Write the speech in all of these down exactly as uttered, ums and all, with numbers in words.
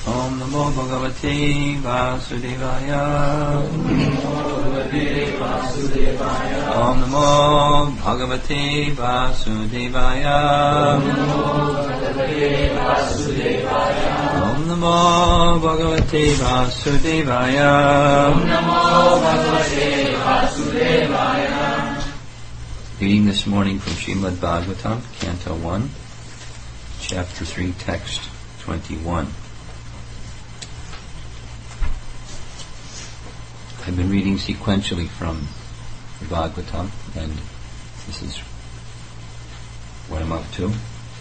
Om Namo Bhagavate Vasudevaya. Om Namo Bhagavate Vasudevaya. Om Namo Bhagavate Vasudevaya. Om Namo Bhagavate Vasudevaya. Reading this morning from Srimad Bhagavatam, Canto one, Chapter three, Text twenty-one. I've been reading sequentially from the Bhagavatam, and this is what I'm up to.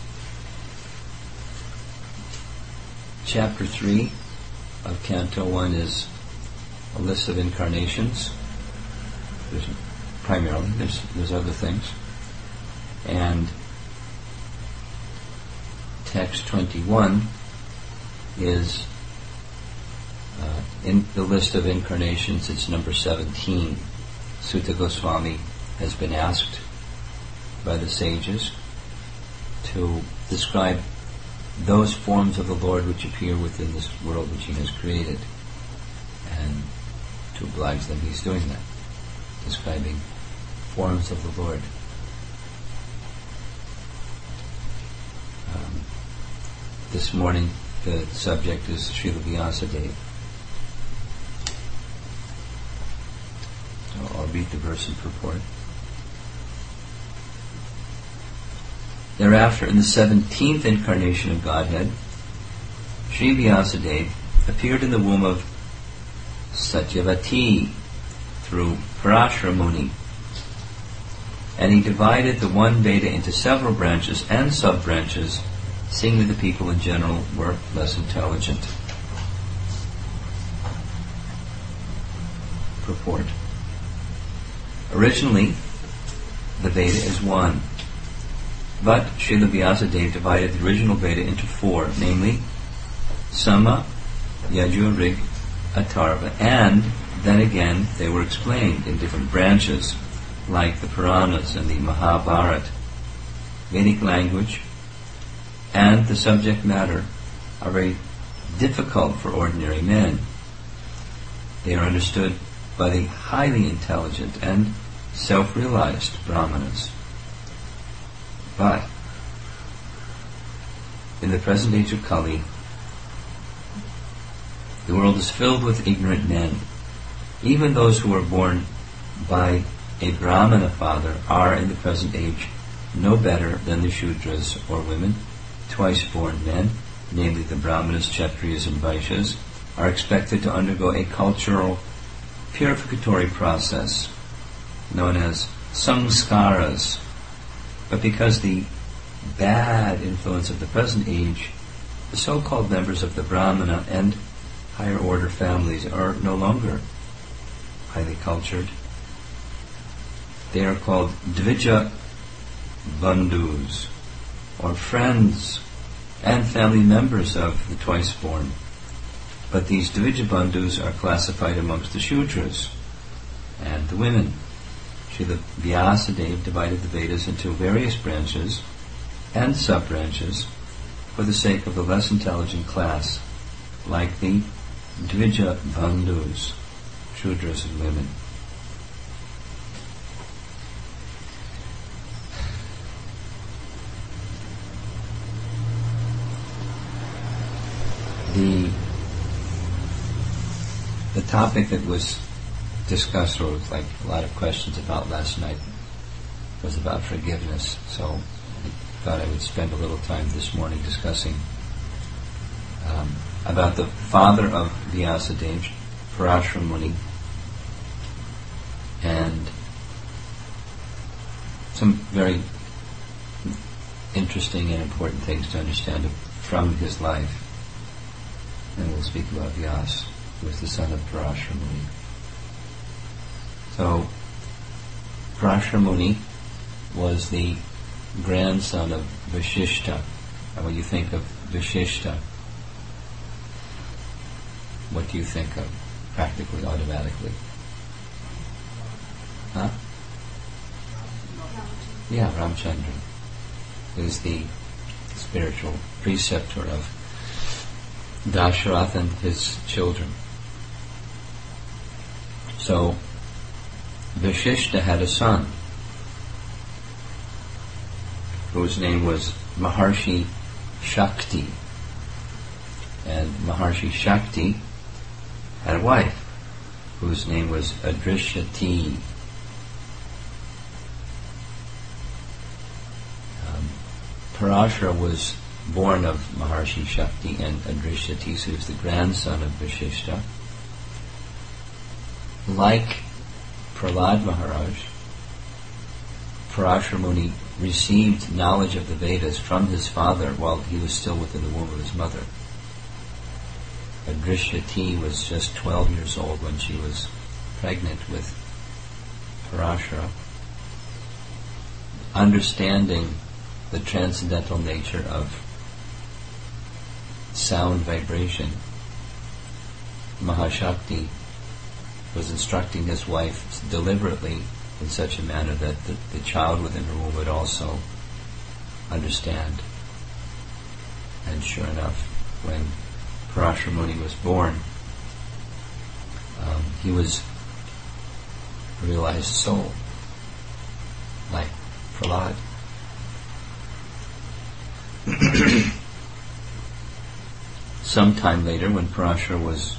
Chapter three of Canto one is a list of incarnations. There's primarily, there's, there's other things. And text twenty-one is uh, in the list of incarnations, it's number seventeen. Sutta Goswami has been asked by the sages to describe those forms of the Lord which appear within this world which he has created. And to oblige them, he's doing that, describing forms of the Lord. Um, this morning, the subject is Srila Vyasadeva. So I'll read the verse and purport. Thereafter, in the seventeenth incarnation of Godhead, Sri Vyasadeva appeared in the womb of Satyavati through Parashara Muni, and he divided the one Veda into several branches and sub-branches, seeing that the people in general were less intelligent. Purport. Originally, the Veda is one, but Srila Vyasadeva divided the original Veda into four, namely Sama, Yajur, Rig, Atharva, and then again they were explained in different branches, like the Puranas and the Mahabharata. Vedic language and the subject matter are very difficult for ordinary men. They are understood by the highly intelligent and self-realized Brahmanas. But in the present age of Kali, the world is filled with ignorant men. Even those who are born by a Brahmana father are in the present age no better than the Shudras or women. Twice born men, namely the Brahmanas, Kshatriyas and Vaishyas, are expected to undergo a cultural purificatory process known as samskaras. But because the bad influence of the present age, the so-called members of the Brahmana and higher order families are no longer highly cultured. They are called Dvija Bandhus, or friends and family members of the twice born. But these Dvija Bandhus are classified amongst the Shudras and the women. Srila Vyasadeva divided the Vedas into various branches and sub-branches for the sake of the less intelligent class, like the Dvija Bandhus, Shudras and women. The the topic that was discussed, or like a lot of questions about last night, was about forgiveness. So I thought I would spend a little time this morning discussing um, about the father of Vyasadeva, Parashara Muni, and some very interesting and important things to understand from his life. And we'll speak about Vyas, who was the son of Parashara Muni. So, Parashara Muni was the grandson of Vashishta. And when you think of Vashishta, what do you think of practically automatically? Huh? Yeah, Ramchandra is the spiritual preceptor of Dasharath and his children. So Vashishta had a son whose name was Maharshi Shakti, and Maharshi Shakti had a wife whose name was Adrishyati. Um, Parashara was born of Maharshi Shakti and Adrishyati, so he was the grandson of Vashishta. Like Prahlad Maharaj, Parashara Muni received knowledge of the Vedas from his father while he was still within the womb of his mother. Adrishyati was just twelve years old when she was pregnant with Parashara. Understanding the transcendental nature of sound vibration, Mahashakti was instructing his wife deliberately in such a manner that the, the child within her womb would also understand. And sure enough, when Parashara Muni was born, um, he was a realized soul, like Prahlad. Sometime later, when Parashara was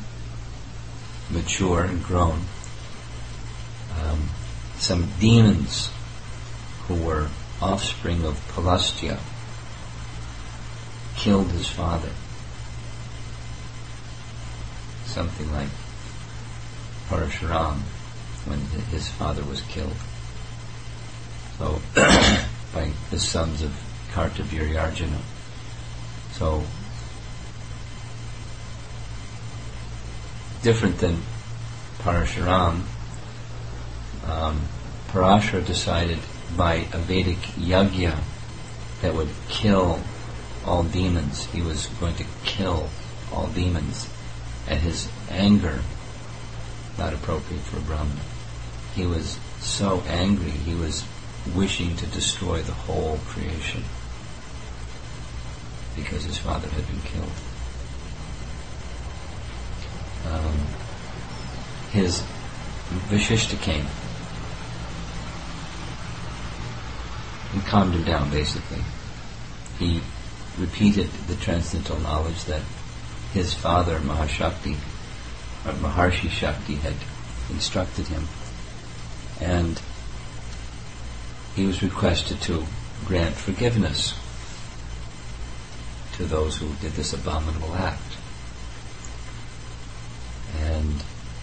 mature and grown, um, some demons who were offspring of Pulastya killed his father. Something like Parashuram when his father was killed. So, by the sons of Kartavirya-Arjuna. So, different than Parashuram, um, Parashara decided by a Vedic yagya that would kill all demons. He was going to kill all demons. And his anger, not appropriate for a Brahmana. He was so angry, he was wishing to destroy the whole creation because his father had been killed. Um, his Vashishta came and calmed him down, basically. He repeated the transcendental knowledge that his father, Mahashakti, or Maharshi Shakti, had instructed him. And he was requested to grant forgiveness to those who did this abominable act. And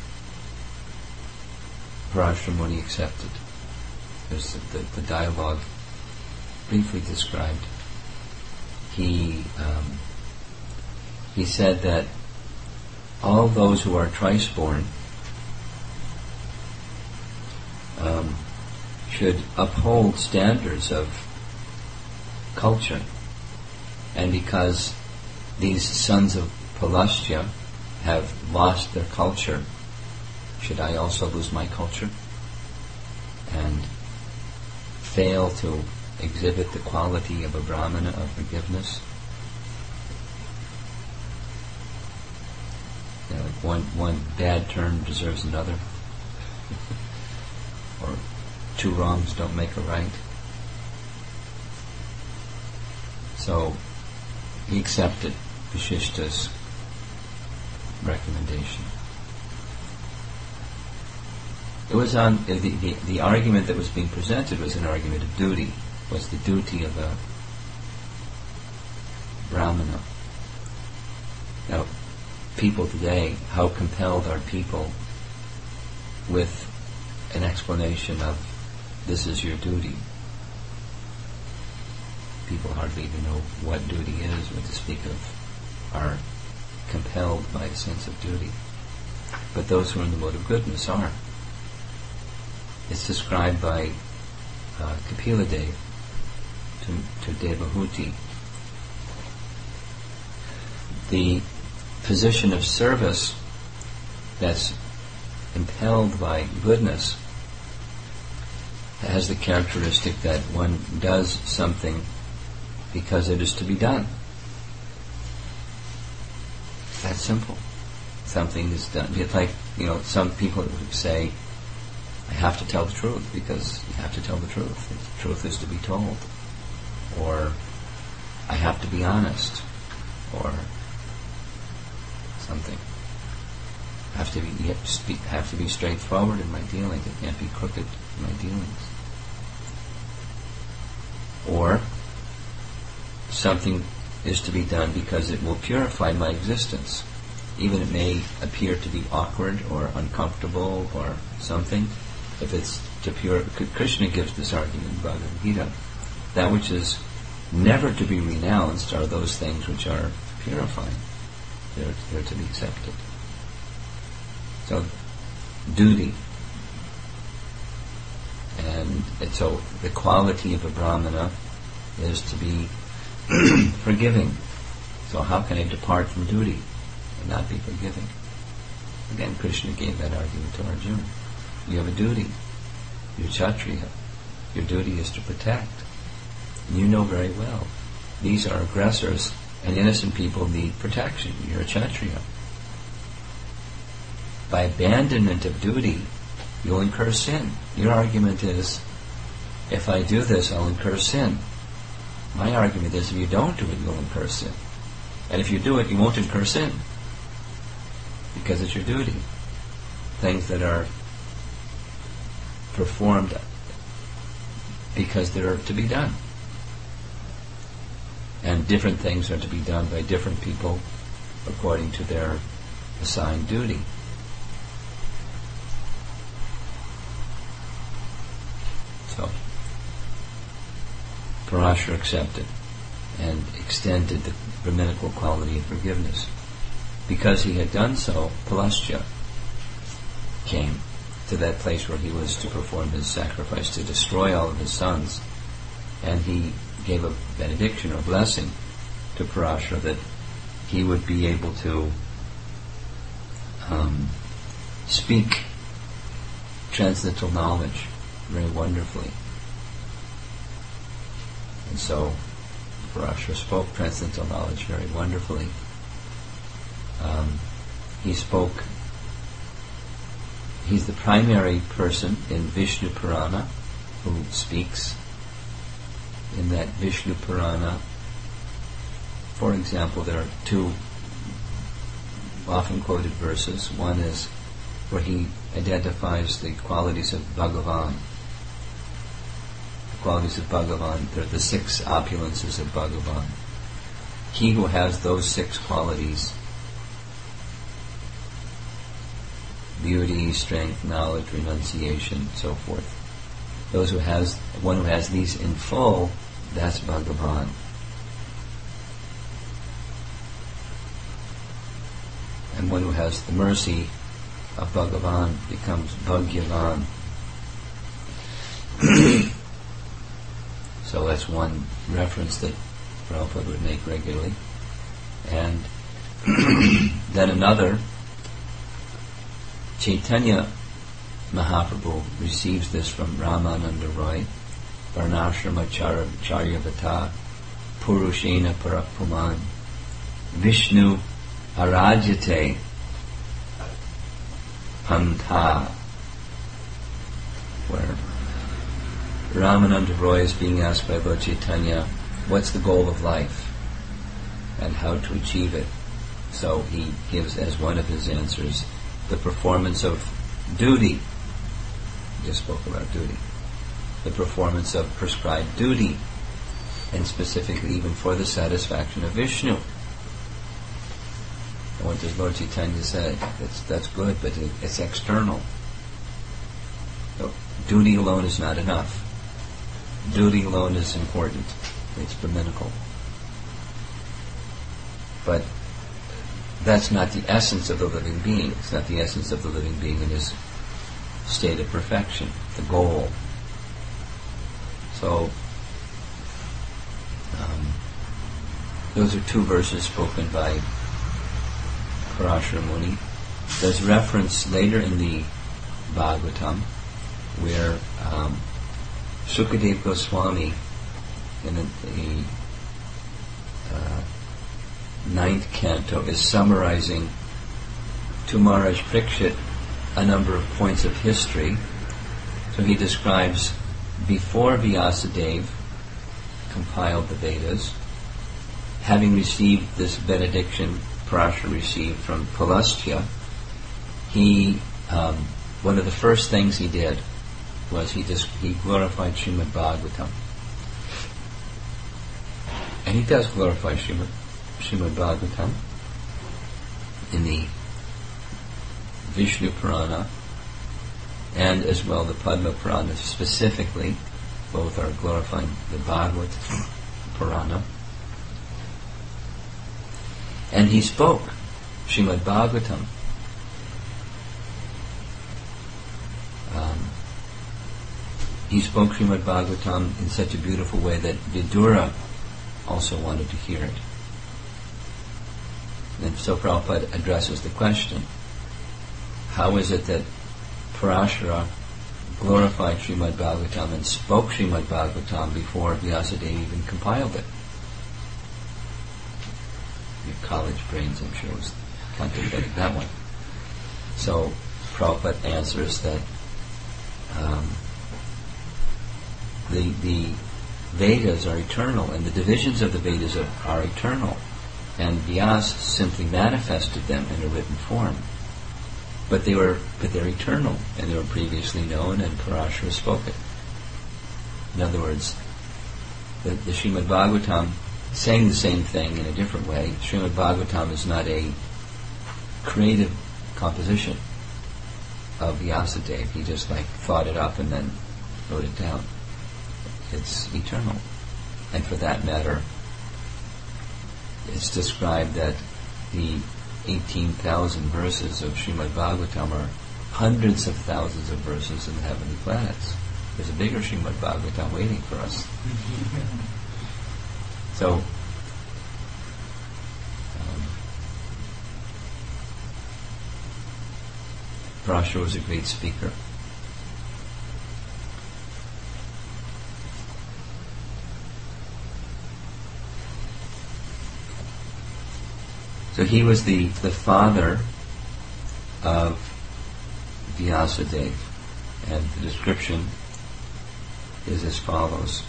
Parashara Muni accepted. There's the, the, the dialogue briefly described. He um, he said that all those who are thrice-born um, should uphold standards of culture, and because these sons of Pulastya have lost their culture, should I also lose my culture and fail to exhibit the quality of a Brahmana of forgiveness? You know, like one, one bad turn deserves another. Or two wrongs don't make a right. So he accepted Vashishta's recommendation. It was on the, the the argument that was being presented was an argument of duty. Was the duty of a Brahmana. Now, people today, how compelled are people with an explanation of this is your duty? People hardly even know what duty is, what to speak of, are compelled by a sense of duty. But those who are in the mode of goodness are. It's described by uh, Kapila Dev to, to Devahuti. The position of service that's impelled by goodness has the characteristic that one does something because it is to be done. that simple. Something is done. It's like, you know, some people say, I have to tell the truth because you have to tell the truth. The truth is to be told. Or I have to be honest. Or something. I have to be, you have to, speak, have to be straightforward in my dealings. I can't be crooked in my dealings. Or something is to be done because it will purify my existence. Even it may appear to be awkward or uncomfortable or something. If it's to pure, Krishna gives this argument in Bhagavad Gita. That which is never to be renounced are those things which are purifying. They're, they're to be accepted. So, duty. And, and so the quality of a Brahmana is to be forgiving. So how can I depart from duty and not be forgiving? Again, Krishna gave that argument to Arjuna. You have a duty. You're Kshatriya. Your duty is to protect. And you know very well, these are aggressors and innocent people need protection. You're a Kshatriya. By abandonment of duty, you'll incur sin. Your argument is, if I do this, I'll incur sin. My argument is, if you don't do it, you'll incur sin. And if you do it, you won't incur sin. Because it's your duty. Things that are performed because they're to be done. And different things are to be done by different people according to their assigned duty. So, Parashara accepted and extended the Brahminical quality of forgiveness. Because he had done so, Pulasya came to that place where he was to perform his sacrifice, to destroy all of his sons, and he gave a benediction or blessing to Parashara that he would be able to um, speak transcendental knowledge very wonderfully. And so Parashara spoke transcendental knowledge very wonderfully. Um, he spoke, he's the primary person in Vishnu Purana who speaks. In that Vishnu Purana, for example, there are two often quoted verses. One is where he identifies the qualities of Bhagavan. The qualities of Bhagavan, they're the six opulences of Bhagavan. He who has those six qualities, beauty, strength, knowledge, renunciation, so forth. Those who has, one who has these in full, that's Bhagavan. And one who has the mercy of Bhagavan becomes Bhagyavan. So that's one reference that Prabhupada would make regularly. And then another, Chaitanya Mahaprabhu receives this from Ramananda Roy, Varnashrama Charyavata, Purushena Parapuman, Vishnu Arajate Pantha, where Ramananda Roy is being asked by Lord Chaitanya, what's the goal of life and how to achieve it? So he gives as one of his answers the performance of duty. We just spoke about duty. The performance of prescribed duty, and specifically even for the satisfaction of Vishnu. And what does Lord Chaitanya say? That's, that's good, but it, it's external. So duty alone is not enough. Duty alone is important. It's Brahminical. But that's not the essence of the living being. It's not the essence of the living being in his state of perfection, the goal. So, um, those are two verses spoken by Parashara Muni. There's reference later in the Bhagavatam where um, Sukadeva Goswami in a, a uh, ninth canto is summarizing to Maharaj Parikshit a number of points of history. So he describes before Vyasadeva compiled the Vedas, having received this benediction Parashara received from Pulastya, he um, one of the first things he did was he just he glorified Srimad Bhagavatam. And he does glorify Srimad, Srimad Bhagavatam in the Vishnu Purana and as well the Padma Purana specifically. Both are glorifying the Bhagavad Purana. And he spoke Srimad Bhagavatam. Um, he spoke Srimad Bhagavatam in such a beautiful way that Vidura also wanted to hear it. And so Prabhupada addresses the question, how is it that Parashara glorified Srimad Bhagavatam and spoke Srimad Bhagavatam before Vyasadeva even compiled it? Your college brains, I'm sure, was contemplating that one. So Prabhupada answers that um, the the Vedas are eternal, and the divisions of the Vedas are, are eternal, and Vyasa simply manifested them in a written form. But they were, but they're eternal, and they were previously known, and Parashara spoke it. In other words, the, the Srimad Bhagavatam saying the same thing in a different way. Srimad Bhagavatam is not a creative composition of Vyasadeva. He just like thought it up and then wrote it down. It's eternal, and for that matter, it's described that the eighteen thousand verses of Srimad Bhagavatam are hundreds of thousands of verses in the heavenly planets. There's a bigger Srimad Bhagavatam waiting for us. So, um, Parashara was a great speaker. So he was the, the father of Vyasadeva, and the description is as follows.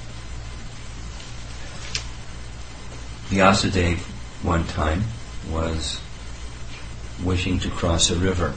Vyasadeva one time was wishing to cross a river,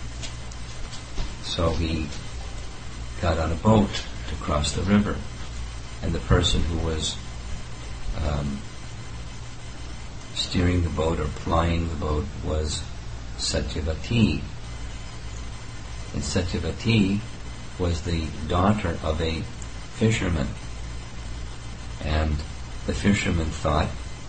so he got on a boat to cross the river, and the person who was um, steering the boat or plying the boat was Satyavati. And Satyavati was the daughter of a fisherman. And the fisherman thought,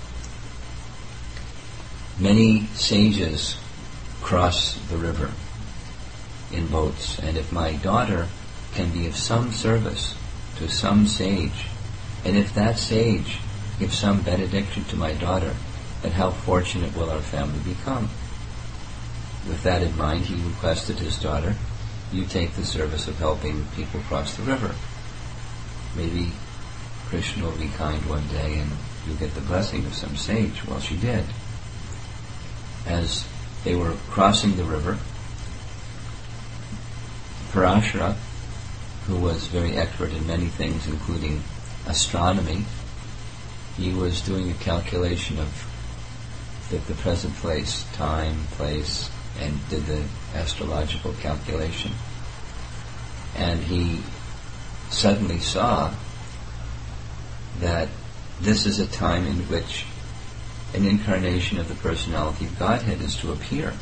many sages cross the river in boats, and if my daughter can be of some service to some sage, and if that sage gives some benediction to my daughter, then how fortunate will our family become? With that in mind, he requested his daughter, you take the service of helping people cross the river. Maybe Krishna will be kind one day and you'll get the blessing of some sage. Well, she did. As they were crossing the river, Parashara, who was very expert in many things, including astronomy, he was doing a calculation of the, the present place, time, place, and did the astrological calculation. And he suddenly saw that this is a time in which an incarnation of the personality of Godhead is to appear.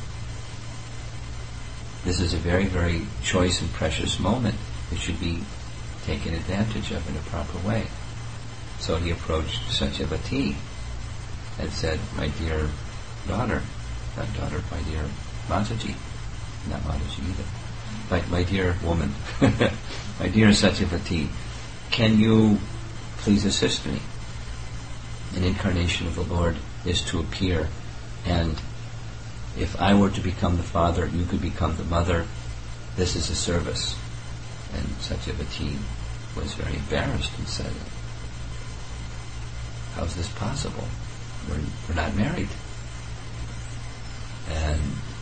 This is a very, very choice and precious moment. It should be taken advantage of in a proper way. So he approached Satyavati and said, my dear daughter, not daughter, my dear Mataji, not Mataji either, my, my dear woman, my dear Satyavati, can you please assist me? An incarnation of the Lord is to appear, and if I were to become the father, you could become the mother. This is a service. And Satyavati was very embarrassed and said, how's this possible? We're, we're not married.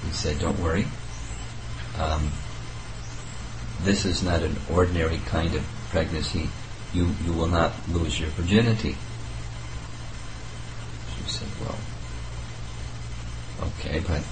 he said, don't worry. Um, this is not an ordinary kind of pregnancy. You, you will not lose your virginity. She said, well, okay, but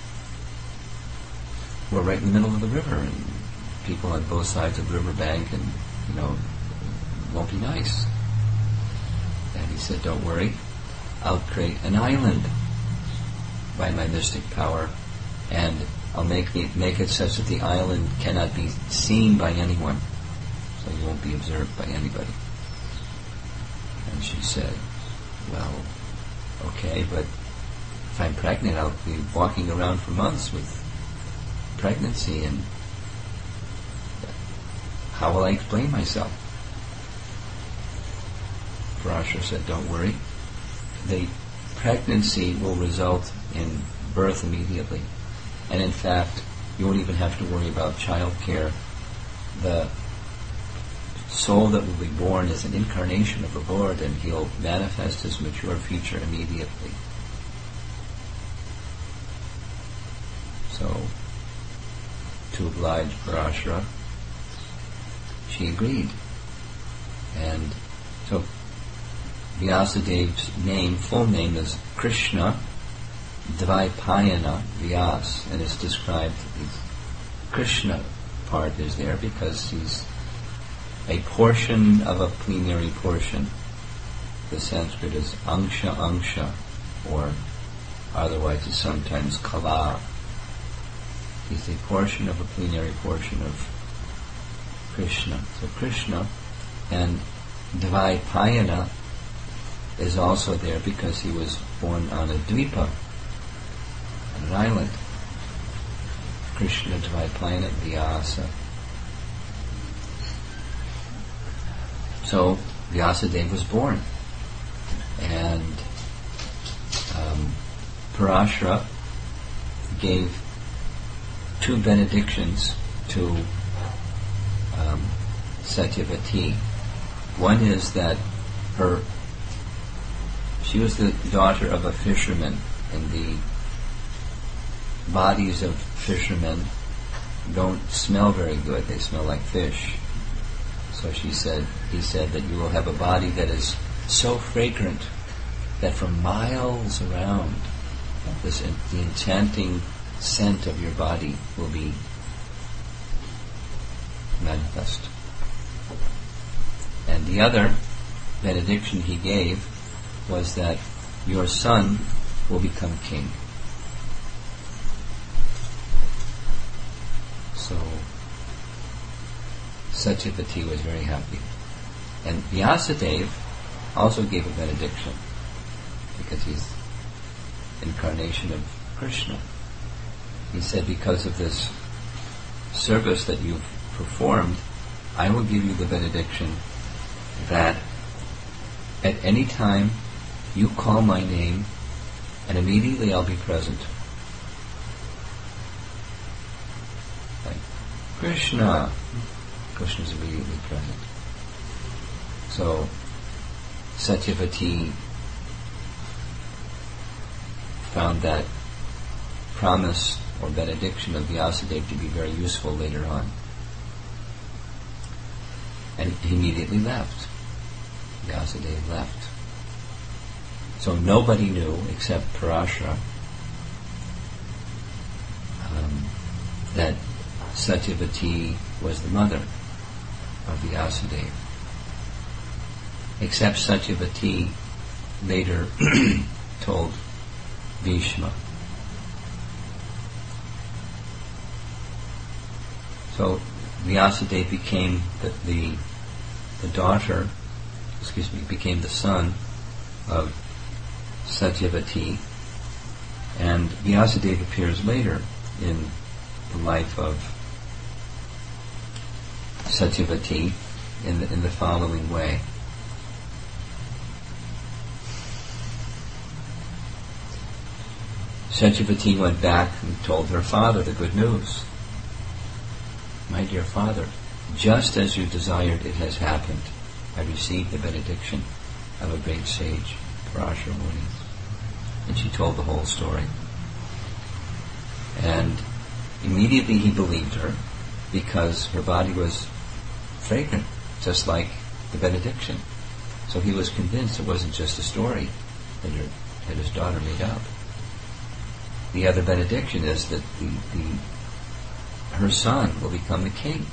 we're right in the middle of the river, and people on both sides of the river bank, and, you know, it won't be nice. And he said, don't worry, I'll create an island by my mystic power, and I'll make the, make it such that the island cannot be seen by anyone, so you won't be observed by anybody. And she said, well, okay, but if I'm pregnant, I'll be walking around for months with pregnancy, and how will I explain myself? Parashara said, don't worry. The pregnancy will result in birth immediately. And in fact, you won't even have to worry about child care. The soul that will be born is an incarnation of the Lord, and he'll manifest his mature future immediately. So, to oblige Parashara, she agreed. And so Vyasadev's name, full name, is Krishna Dvaipayana Vyas, and it's described, the Krishna part is there because he's a portion of a plenary portion. The Sanskrit is Angsha Angsha, or otherwise is sometimes Kala. He's a portion of a plenary portion of Krishna. So Krishna, and Dvaipayana is also there because he was born on a dvipa, on an island. Krishna Dvaipayana Vyasa. So Vyasadeva was born, and um, Parashara gave two benedictions to um, Satyavati. One is that her she was the daughter of a fisherman, and the bodies of fishermen don't smell very good. They smell like fish. So she said, he said that you will have a body that is so fragrant that for miles around, this the enchanting scent of your body will be manifest. And the other benediction he gave was that your son will become king. So Satyavati was very happy. And Vyasadeva also gave a benediction because he's incarnation of Krishna. He said, because of this service that you've performed, I will give you the benediction that at any time you call my name and immediately I'll be present. Like Krishna. Krishna is immediately present. So Satyavati found that promise or benediction of Vyasadeva to be very useful later on. And he immediately left. Vyasadeva left. So nobody knew except Parashara um, that Satyavati was the mother of Vyasadeva. Except Satyavati later told Bhishma. So Vyasadeva became the, the the daughter, excuse me, became the son of Satyavati, and Vyasadeva appears later in the life of Satyavati in the, in the following way. Satyavati went back and told her father the good news. My dear father, just as you desired, it has happened. I received the benediction of a great sage, Parashara Muni. And she told the whole story. And immediately he believed her because her body was fragrant, just like the benediction. So he was convinced it wasn't just a story that, her, that his daughter made up. The other benediction is that the, the her son will become the king.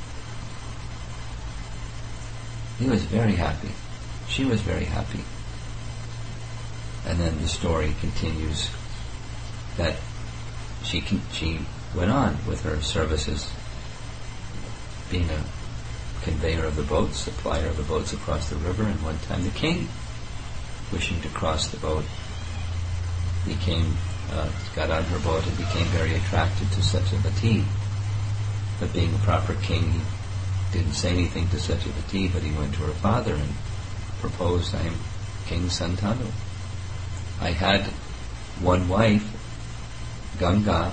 He was very happy. She was very happy. And then the story continues that she can, she went on with her services, being a conveyor of the boats, supplier of the boats across the river, and one time the king, wishing to cross the boat, became, uh, got on her boat and became very attracted to Satyavati. But being a proper king, he didn't say anything to Satyavati, but he went to her father and proposed, I am King Santanu. I had one wife, Ganga,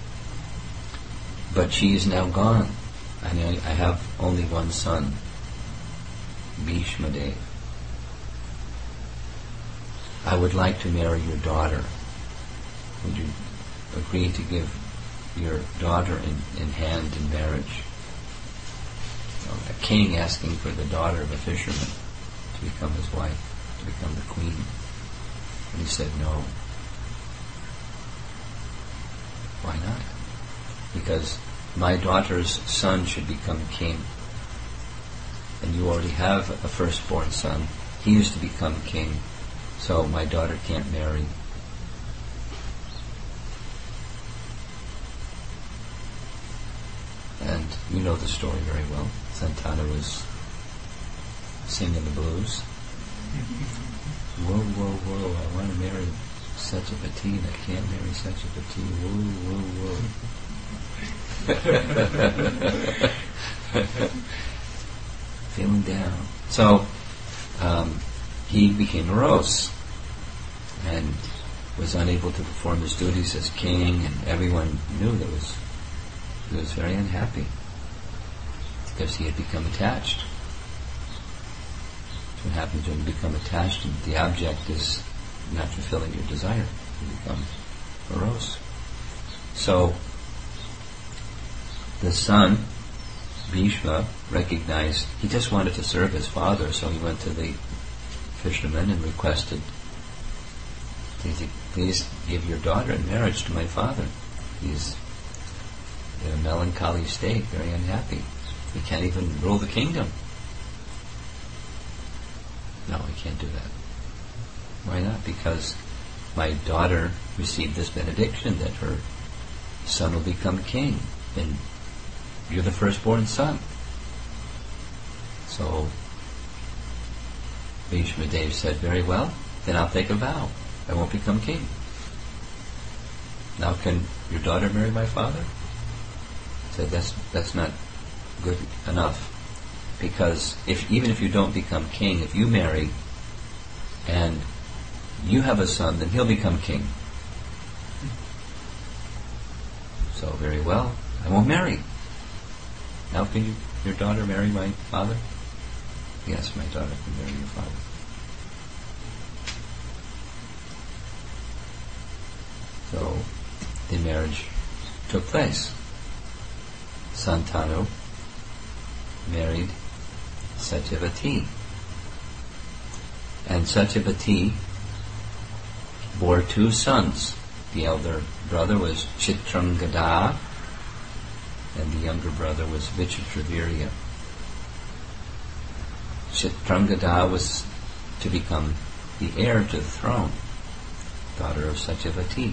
but she is now gone. And I, I have only one son, Bhishma Dev. I would like to marry your daughter. Would you agree to give your daughter in, in hand in marriage? You know, a king asking for the daughter of a fisherman to become his wife, to become the queen. And he said no. Why not? Because my daughter's son should become king. And you already have a firstborn son. He is to become king. So my daughter can't marry. And you know the story very well. Santanu was singing the blues. Whoa, whoa, whoa, I want to marry Satyavati and I can't marry Satyavati. Whoa, whoa, whoa. Feeling down. So um, he became morose and was unable to perform his duties as king, and everyone knew that was he was very unhappy because he had become attached. That's what happens when you become attached and the object is not fulfilling your desire. You become morose. So the son, Bhishma, recognized he just wanted to serve his father, so he went to the fisherman and requested, please, please give your daughter in marriage to my father. He's in a melancholy state, very unhappy. He can't even rule the kingdom. No, he can't do that. Why not? Because my daughter received this benediction that her son will become king, and you're the firstborn son. So Bhishma Dev said, very well, then I'll take a vow. I won't become king. Now can your daughter marry my father? He said, that's that's not good enough. Because if even if you don't become king, if you marry and you have a son, then he'll become king. So very well, I won't marry. Now can you, your daughter marry my father? Yes, my daughter can marry your father. So the marriage took place. Santanu married Satyavati. And Satyavati bore two sons. The elder brother was Chitrangada, and the younger brother was Vichitravirya. Chitrangada was to become the heir to the throne, daughter of Satyavati.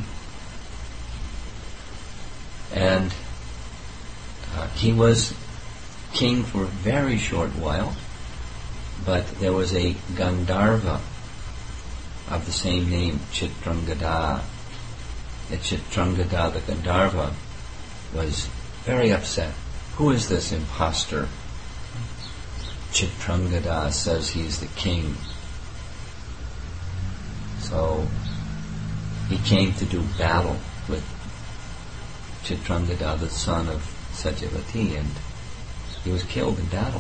And uh, he was king for a very short while, but there was a Gandharva of the same name, Chitrangada. And Chitrangada, the Gandharva, was very upset. Who is this impostor? Chitrangada says he's the king. So he came to do battle with Chitrangada, the son of Satyavati, and he was killed in battle.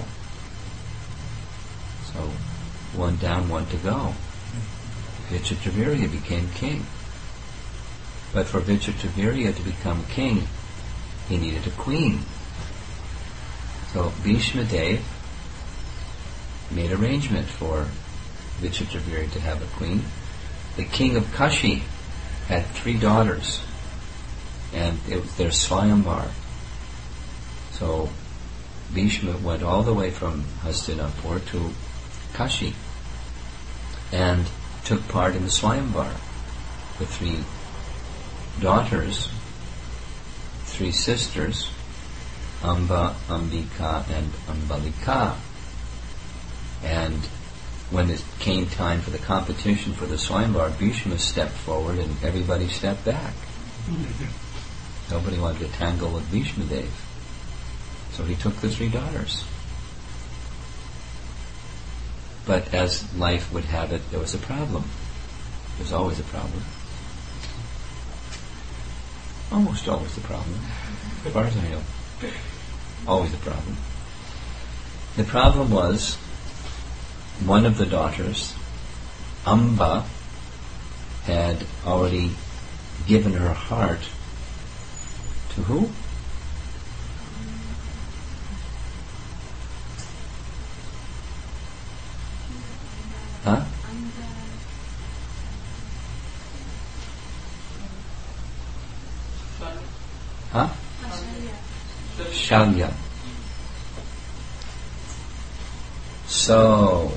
So one down, one to go. Vichitravirya became king. But for Vichitravirya to become king, he needed a queen. So Bhishma Dev made arrangement for Vichitravirya to have a queen. The king of Kashi had three daughters, and it was their Swayamvar. So Bhishma went all the way from Hastinapur to Kashi and took part in the Swayamvar. The three daughters, three sisters, Amba, Ambika, and Ambalika. And when it came time for the competition for the Swayamvar, Bhishma stepped forward and everybody stepped back. Nobody wanted to tangle with Bhishma Dev. So he took the three daughters. But as life would have it, there was a problem. There's always a problem. Almost always a problem, as far as I know. Always a problem. The problem was, one of the daughters, Amba, had already given her heart to who? Huh? Huh? Shalya. So,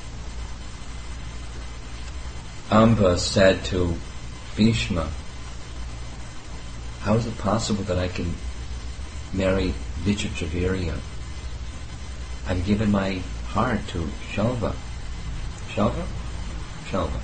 Amba said to Bhishma, how is it possible that I can marry Vichitravirya? I've given my heart to Shalva. Shalva? Shalva.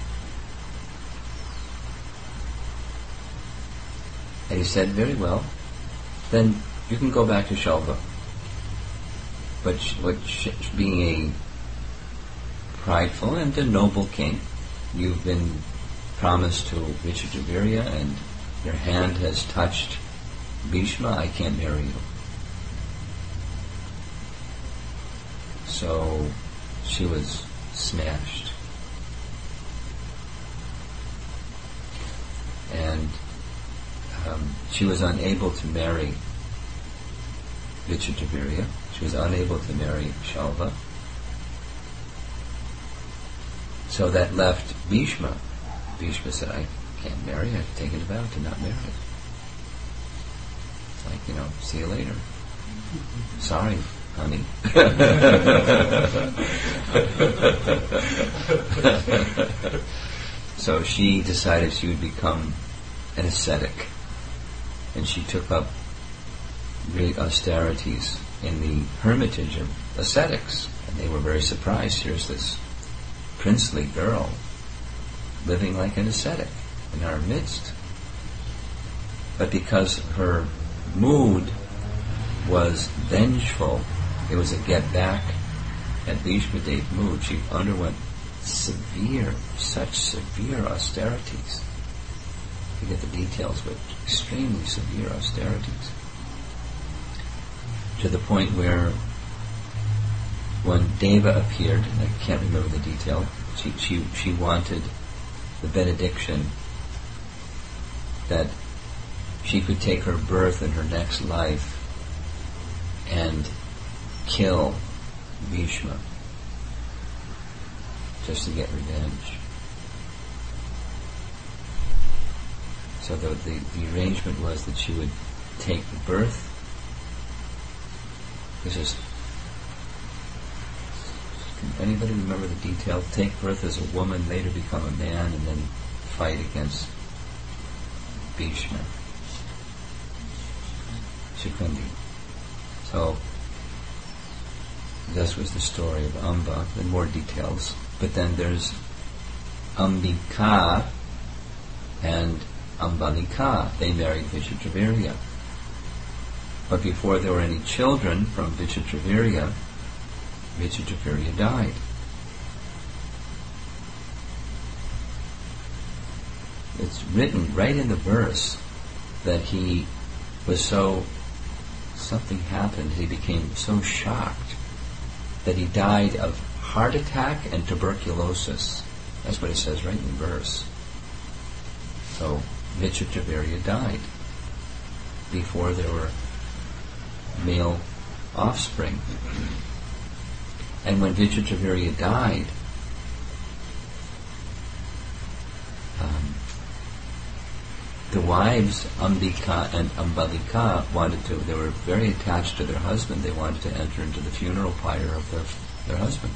And he said, very well, then you can go back to Shalva. But sh- what sh- being a prideful and a noble king, you've been promised to Vichitravirya and your hand has touched Bhishma, I can't marry you. So she was smashed. And um, she was unable to marry Vichitravirya. She was unable to marry Shalva. So that left Bhishma. Bhishma said, I can't marry, I've taken a vow to not marry. It's like, you know, see you later. Sorry, honey. So she decided she would become an ascetic. And she took up great austerities in the hermitage of ascetics. And they were very surprised. Here's this princely girl living like an ascetic in our midst. But because her mood was vengeful, it was a get back at Bhishma Dev mood, she underwent severe, such severe austerities. You get the details, but extremely severe austerities. To the point where when Deva appeared, and I can't remember the detail, she, she, she wanted the benediction that she could take her birth in her next life and kill Bhishma just to get revenge. So the, the, the arrangement was that she would take the birth. This is, can anybody remember the detail? Take birth as a woman, later become a man, and then fight against Bhishma. Shikundi. So, this was the story of Amba, and more details. But then there's Ambika and Ambalika. They married Vichitravirya. But before there were any children from Vichitravirya, Vichitravirya died. It's written right in the verse that he was so, something happened, he became so shocked that he died of heart attack and tuberculosis. That's what it says right in the verse. So Vichitravirya died before there were male offspring. And when Vichitravirya died, um, the wives Ambika and Ambalika wanted to, they were very attached to their husband, they wanted to enter into the funeral pyre of their, their husband.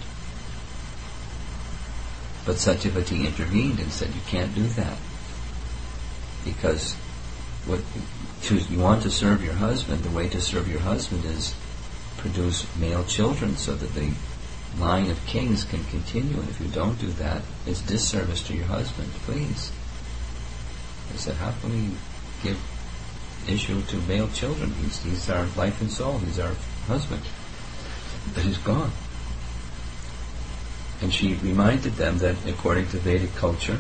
But Satyavati intervened and said, you can't do that. Because what choose, you want to serve your husband, the way to serve your husband is produce male children so that the line of kings can continue. And if you don't do that, it's disservice to your husband. Please. They said, how can we give issue to male children? He's, he's our life and soul. He's our husband. But he's gone. And she reminded them that according to Vedic culture,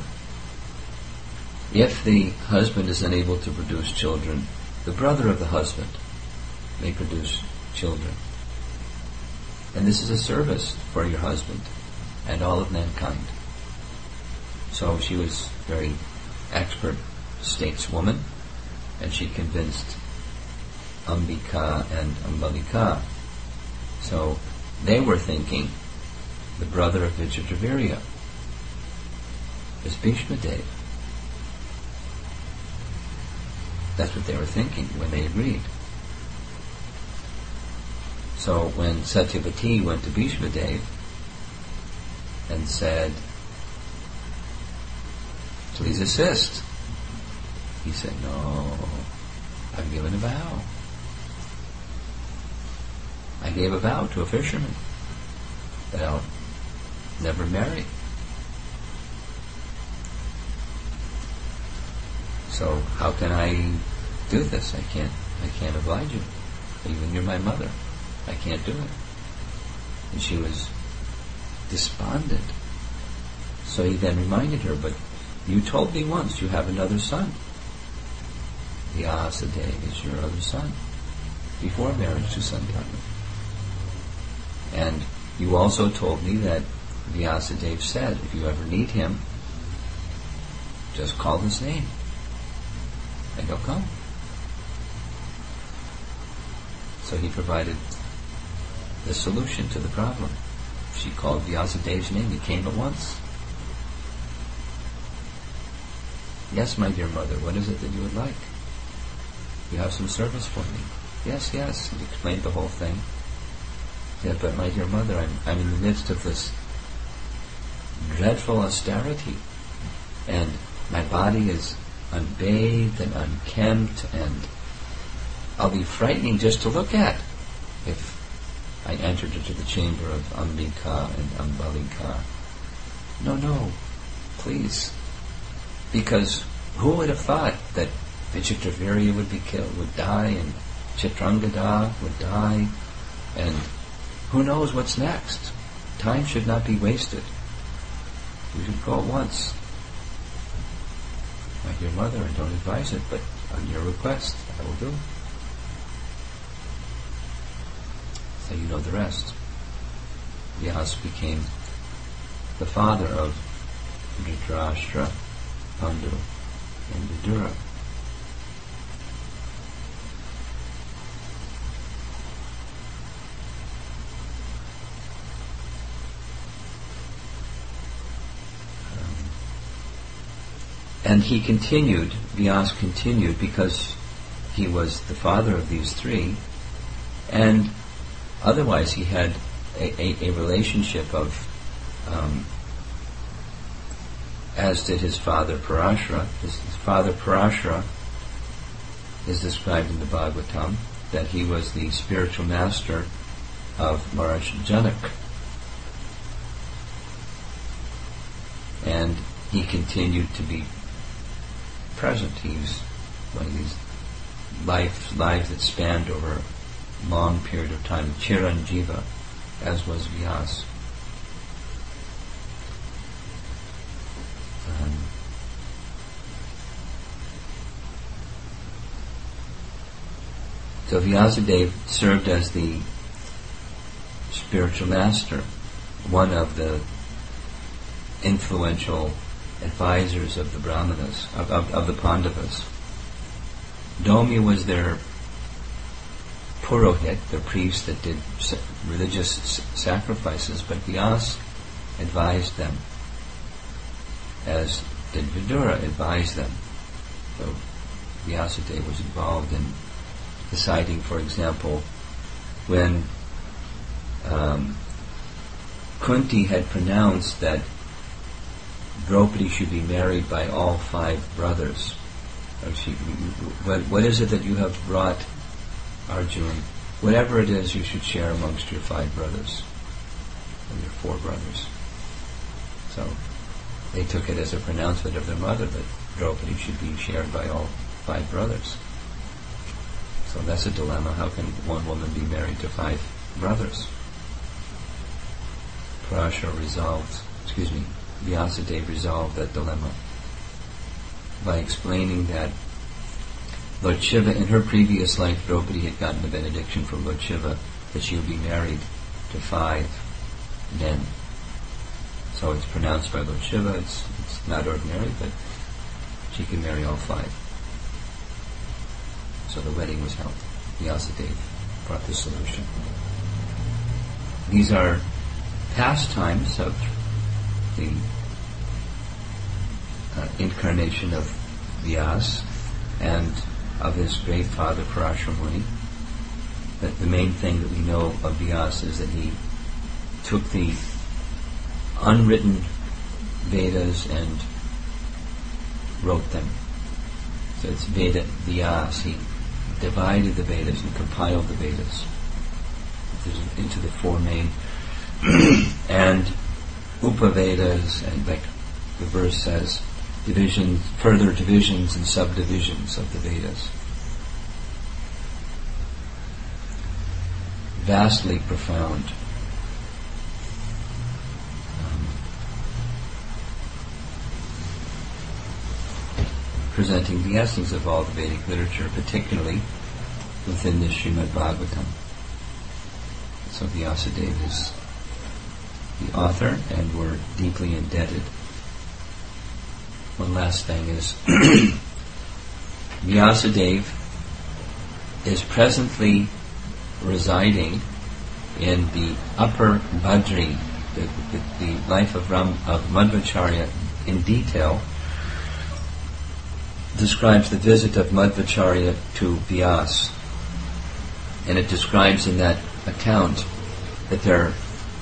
if the husband is unable to produce children, the brother of the husband may produce children. And this is a service for your husband and all of mankind. So she was a very expert stateswoman, and she convinced Ambika and Ambalika. So they were thinking the brother of Vichitravirya is Bhishma Dev. That's what they were thinking when they agreed. So when Satyavati went to Bhishma Dev and said, please assist, he said, no, I've given a vow. I gave a vow to a fisherman that I'll never marry. So how can I do this? I can't I can't oblige you. Even you're my mother. I can't do it. And she was despondent. So he then reminded her, but you told me once you have another son. Vyasadeva is your other son. Before marriage to Santanu. And you also told me that Vyasadeva said, if you ever need him, just call his name. And he'll come. So he provided the solution to the problem. She called Vyasadeva's name. He came at once. Yes, my dear mother, what is it that you would like? You have some service for me. Yes, yes. He explained the whole thing. Yeah, but my dear mother, I'm, I'm in the midst of this dreadful austerity, and my body is unbathed and unkempt, and I'll be frightening just to look at if I entered into the chamber of Ambika and Ambalika. No, no, please. Because who would have thought that Vichitravirya would be killed, would die, and Chitrangada would die, and who knows what's next? Time should not be wasted. We should go at once. My dear mother, I don't advise it, but on your request, I will do. So you know the rest. Vyas became the father of Dhritarashtra, Pandu, and Vidura. And he continued, Vyas continued, because he was the father of these three, and otherwise he had a, a, a relationship of, um, as did his father Parashara. His, his father Parashara is described in the Bhagavatam, that he was the spiritual master of Maharaj Janak. And he continued to be present. He's one of these life, lives that spanned over a long period of time, Chiranjiva, as was Vyas. Um, so Vyasadeva served as the spiritual master, one of the influential advisors of the Brahmanas, of, of, of the Pandavas. Domya was their Purohit, the priest that did sa- religious s- sacrifices, but Vyas advised them, as did Vidura advised them. So Vyasadeva was involved in deciding, for example, when um, Kunti had pronounced that Draupadi should be married by all five brothers. Or she, what, what is it that you have brought, Arjuna? Whatever it is, you should share amongst your five brothers, or your four brothers. So they took it as a pronouncement of their mother that Draupadi should be shared by all five brothers. So that's a dilemma. How can one woman be married to five brothers? Parashara resolved, excuse me, Vyasadeva resolved that dilemma by explaining that Lord Shiva, in her previous life, Draupadi had gotten a benediction from Lord Shiva that she would be married to five men. So it's pronounced by Lord Shiva, it's, it's not ordinary, but she can marry all five. So the wedding was held. Vyasadeva brought the solution. These are pastimes of the uh, incarnation of Vyas and of his great father Parashara Muni. But the main thing that we know of Vyas is that he took the unwritten Vedas and wrote them. So it's Veda Vyas. He divided the Vedas and compiled the Vedas into the four main and Upavedas, and like the verse says, division, further divisions and subdivisions of the Vedas. Vastly profound. Um, presenting the essence of all the Vedic literature, particularly within the Srimad Bhagavatam. So Vyasadeva is the author, and we're deeply indebted. One last thing is Vyasadeva is presently residing in the upper Badri, the, the, the life of, Ram, of Madhvacharya in detail describes the visit of Madhvacharya to Vyas, and it describes in that account that they're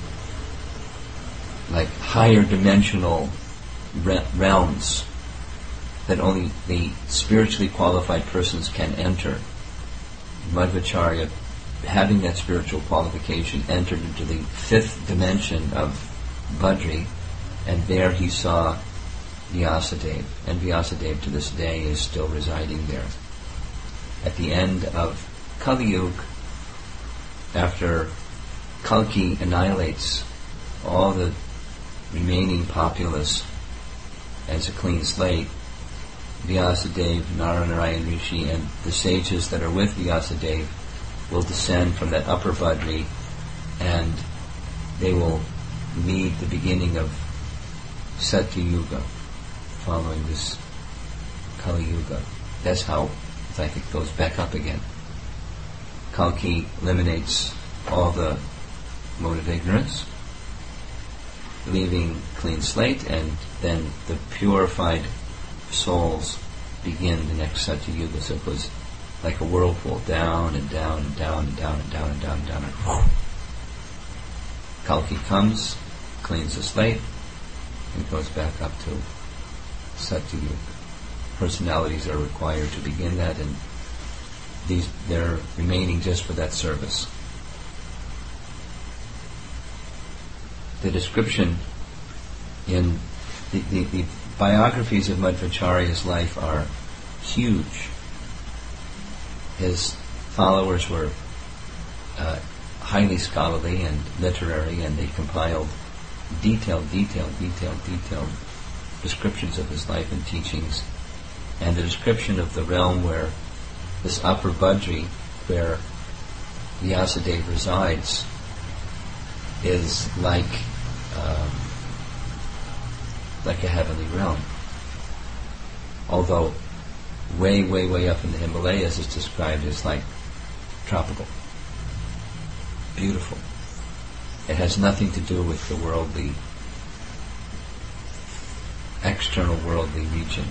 like higher dimensional re- realms that only the spiritually qualified persons can enter. Madhvacharya, having that spiritual qualification, entered into the fifth dimension of Badri, and there he saw Vyasadeva, and Vyasadeva to this day is still residing there. At the end of Kali Yuga, after Kalki annihilates all the remaining populace as a clean slate, Vyasadeva, Naranarayan Rishi, and the sages that are with Vyasadeva will descend from that upper Badri, and they will meet the beginning of Satya Yuga, following this Kali Yuga. That's how it's like it goes back up again. Kalki eliminates all the mode of ignorance, leaving clean slate, and then the purified souls begin the next Satya Yuga. So it goes like a whirlpool, down and down and down and down and down and down and down and down. Kalki comes, cleans the slate, and goes back up to Satya Yuga. Personalities are required to begin that, and these they're remaining just for that service. The description in the, the, the biographies of Madhvacharya's life are huge. His followers were uh, highly scholarly and literary, and they compiled detailed, detailed, detailed, detailed descriptions of his life and teachings. And the description of the realm where this upper Badri, where Vyasadeva resides, is like um, like a heavenly realm. Although way, way, way up in the Himalayas, it's described as like tropical. beautiful. It has nothing to do with the worldly, external worldly region.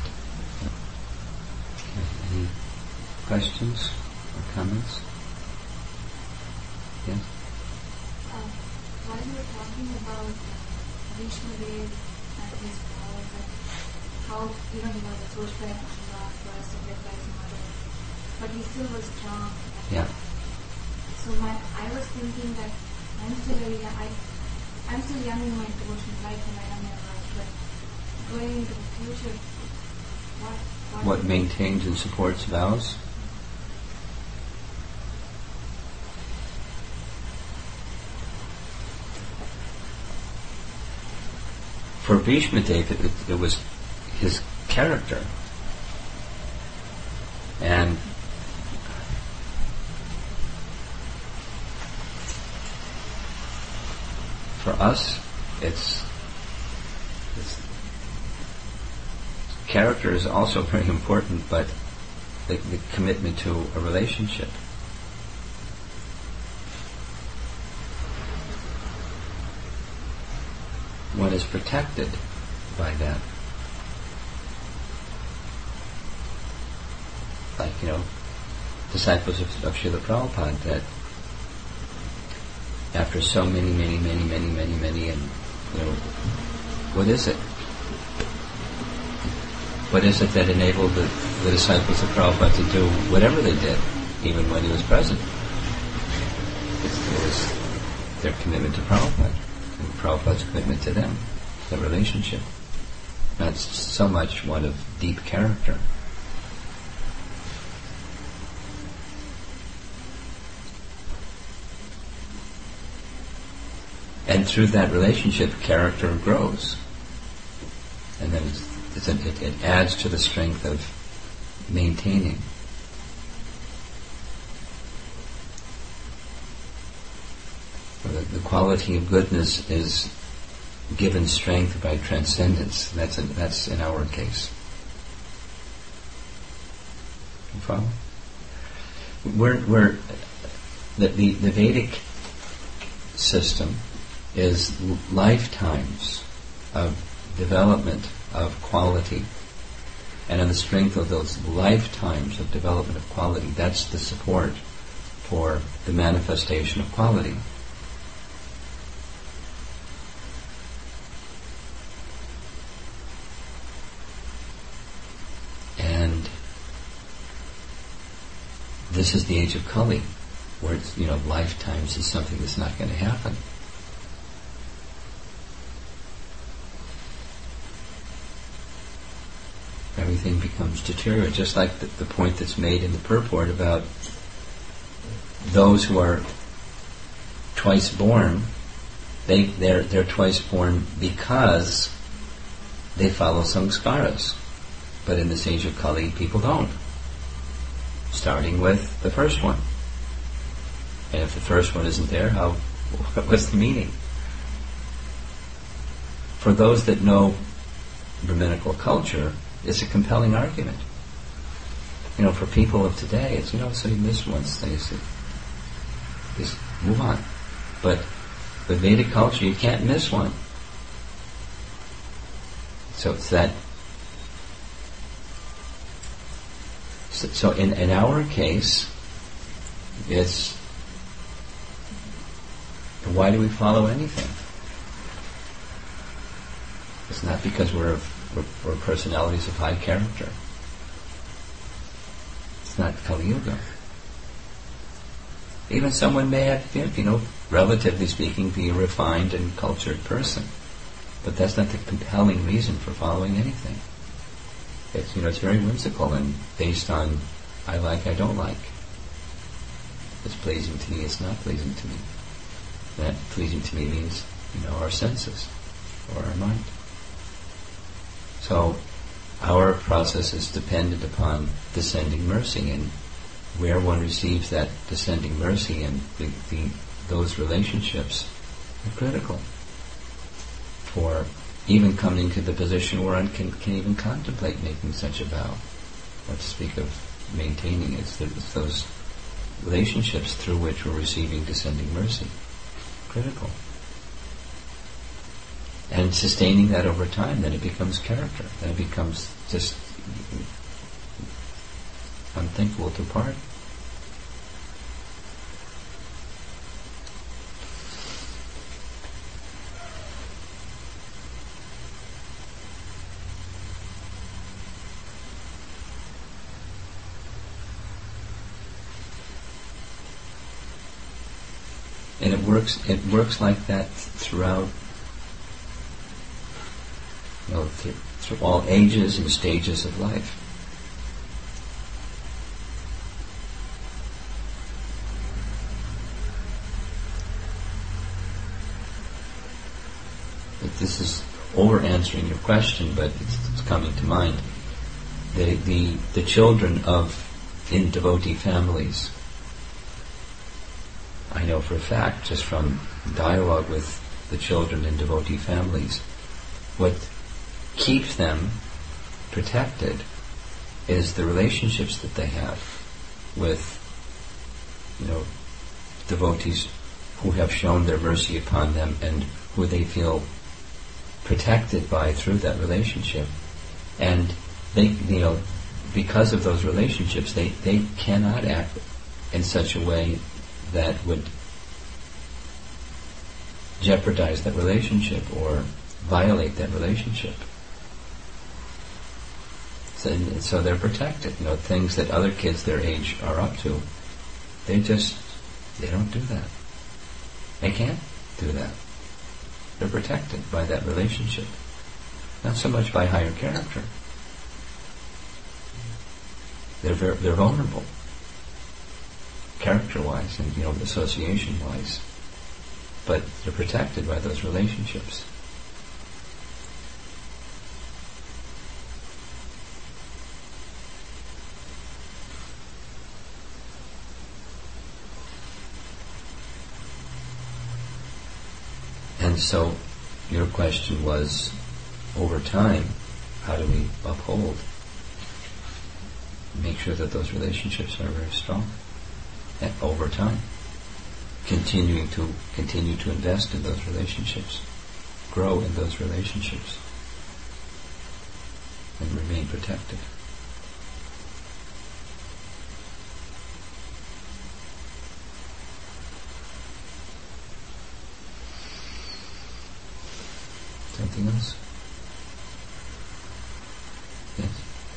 Okay. Any questions or comments? Yes? Uh, while you were talking about Vishnu Dev and his powers and how, you know, he was approached by Allah for a subject by his mother, but he still was strong. Yeah. So my, I was thinking that I'm still very young, I, I'm still young in my devotional life and I am my life, but going into the future, what... What, what maintains and supports vows? For Bhishma Dev, it, it was his character. And for us, it's, it's character is also very important, but the, the commitment to a relationship. One is protected by that. Like, you know, disciples of, of Srila Prabhupada, that after so many, many, many, many, many, many, and, you know, what is it? What is it that enabled the, the disciples of Prabhupada to do whatever they did, even when he was present? It was their commitment to Prabhupada, and Prabhupada's commitment to them, the relationship. Not so much one of deep character. And through that relationship, character grows. And then it's, it's a, it, it adds to the strength of maintaining. The, the quality of goodness is given strength by transcendence. That's, a, that's in our case. You follow? We're, we're, the, the, the Vedic system is lifetimes of development of quality, and on the strength of those lifetimes of development of quality, that's the support for the manifestation of quality. And this is the age of Kali, where it's, you know, lifetimes is something that's not going to happen. Everything becomes deteriorated, just like the, the point that's made in the purport about those who are twice born. They they're they're twice born because they follow samskaras, but in this age of Kali, people don't. Starting with the first one, and if the first one isn't there, how what's the meaning? For those that know Brahminical culture, it's a compelling argument. You know, for people of today, it's, you know, so you missed one thing, you say, just move on. But with Vedic culture, you can't miss one. So it's that. So, so in, in our case, it's, why do we follow anything? It's not because we're We're, we're personalities of high character. It's not Kali Yuga. Even someone may have, you know, relatively speaking, be a refined and cultured person, but that's not the compelling reason for following anything. It's, you know, it's very whimsical and based on I like, I don't like. It's pleasing to me, it's not pleasing to me. That pleasing to me means, you know, our senses or our mind. So our process is dependent upon descending mercy, and where one receives that descending mercy, and the, the, those relationships are critical for even coming to the position where one can, can even contemplate making such a vow. What to speak of maintaining it, it's those relationships through which we're receiving descending mercy. Critical. And sustaining that over time, then it becomes character. Then it becomes just unthinkable to part. And it works. It works like that throughout, you know, through, through all ages and stages of life. But this is over answering your question, but it's, it's coming to mind. The the the children of in devotee families, I know for a fact, just from dialogue with the children in devotee families, what keeps them protected is the relationships that they have with, you know, devotees who have shown their mercy upon them and who they feel protected by through that relationship. And they, you know, because of those relationships, they, they cannot act in such a way that would jeopardize that relationship or violate that relationship. So, and so they're protected. You know, things that other kids their age are up to, they just, they don't do that. They can't do that. They're protected by that relationship. Not so much by higher character. They're ver- they're vulnerable, character-wise and, you know, association-wise, but they're protected by those relationships. And so, your question was, over time, how do we uphold, make sure that those relationships are very strong? And over time, continuing to continue to invest in those relationships, grow in those relationships, and remain protected. Something else? Yes?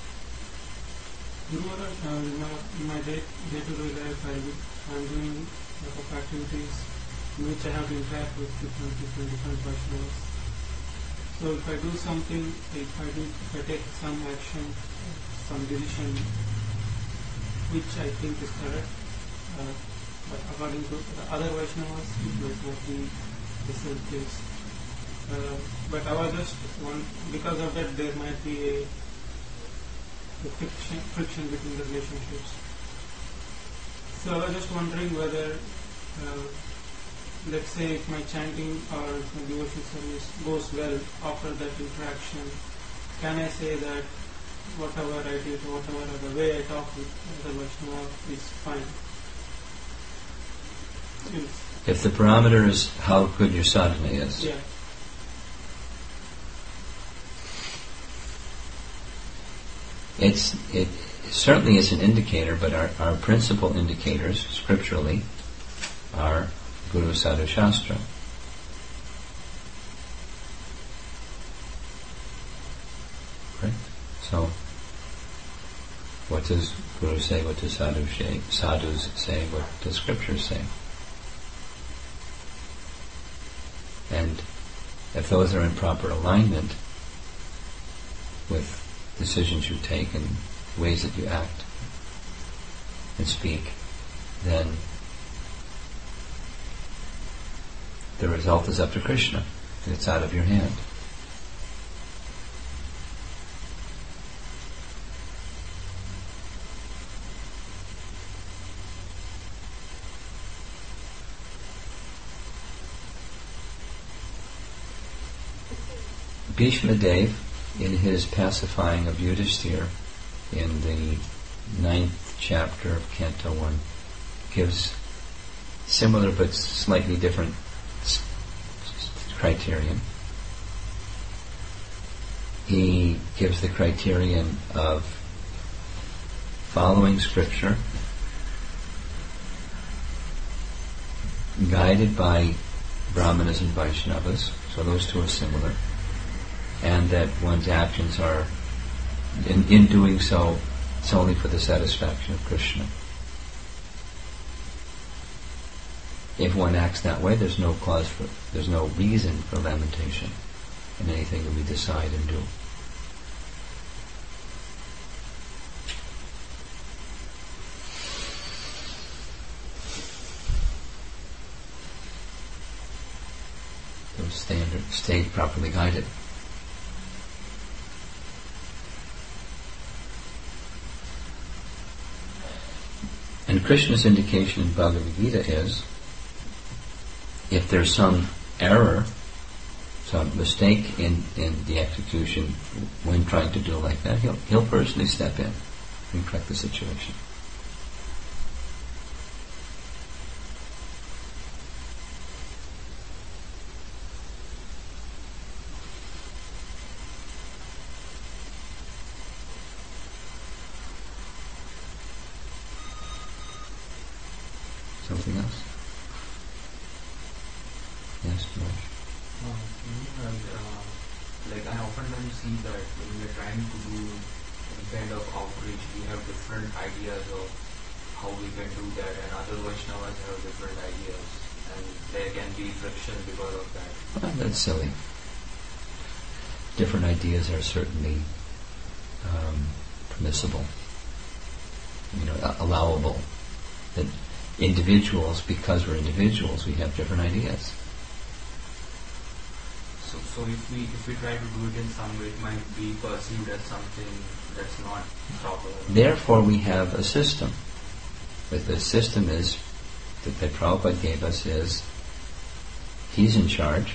Guru Maharaj, uh, in my, in my day, day-to-day life, I, I'm doing a lot of activities in which I have to interact with different people, different Vaishnavas. So if I do something, if I do, if I take some action, some decision, which I think is correct, uh, but according to the other Vaishnavas, it might not be the same case. Uh, but I was just one, because of that there might be a, a friction, friction between the relationships. So I was just wondering whether, uh, let's say if my chanting or if my devotional service goes well after that interaction, can I say that whatever I did, whatever the way I talk with the Vaishnava is fine? Yes. If the parameter is how good your sadhana is. Yeah. It's, it certainly is an indicator, but our, our principal indicators, scripturally, are Guru Sadhu Shastra. Right? So, what does Guru say? What does Sadhu say? Sadhus say? What does Scripture say? And if those are in proper alignment with decisions you take and ways that you act and speak, then the result is up to Krishna. It's out of your hand. Bhishma Dev, in his pacifying of Yudhishthira in the ninth chapter of Canto one, gives similar but slightly different s- criterion. He gives the criterion of following scripture, guided by Brahmanas and Vaishnavas, so those two are similar, and that one's actions are, in, in doing so, it's only for the satisfaction of Krishna. If one acts that way, there's no cause for, there's no reason for lamentation in anything that we decide and do. Those standards stay properly guided. And Krishna's indication in Bhagavad Gita is, if there's some error, some mistake in, in the execution when trying to do it like that, he'll, he'll personally step in and correct the situation. Something else? Yes, George. Uh, well, uh, like I often see that when we are trying to do any kind of outreach, we have different ideas of how we can do that, and other Vaishnavas have different ideas, and there can be friction because of that. Well, that's silly. Different ideas are certainly um, permissible, you know, allowable. That individuals, because we're individuals, we have different ideas. So, so if we if we try to do it in some way, it might be perceived as something that's not proper. Therefore, we have a system. But the system is that, that Prabhupada gave us is he's in charge,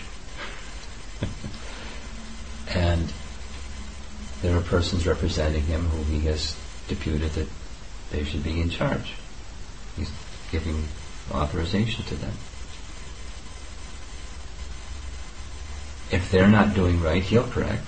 and there are persons representing him who he has deputed that they should be in charge. He's giving authorization to them. If they're not doing right, he'll correct.